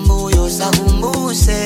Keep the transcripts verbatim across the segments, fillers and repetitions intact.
kumbuyo zakumbuse.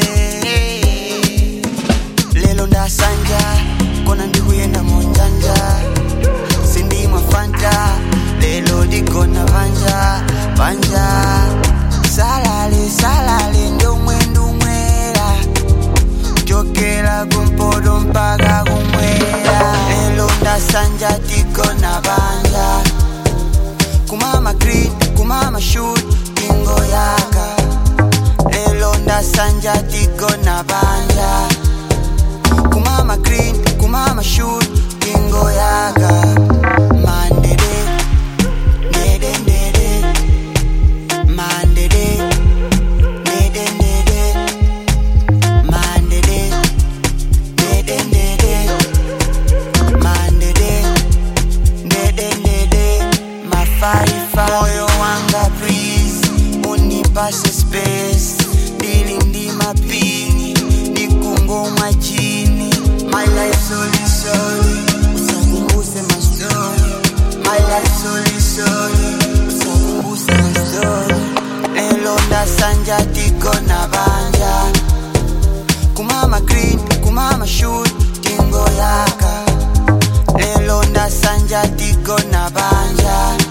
Lelo ndasanja kona ndikuyenda monjanja, sindimwa fanta lelo dikona banja banja. Salale salale ndomwe ndumwera, jokera kumpodo mpaka kumwera. Lelo ndasanja dikona banja, kumama green kumama shoot kingo yaka. Lelo ndasanja dikona banja, kumama green kumama shoot kingo yaka. Mandede dede dede, mandede dede dede, mandede dede dede, mandede dede dede. Mafaifa moyo wanga please, unipase space, dilindi mapini nikungoma chini. My life solely solely, usakumbuse my story. My life solely solely, usakumbuse my story. Lelo ndasanja dikona banja, kumama green kumama shoot kingo yaka. Lelo ndasanja dikona banja,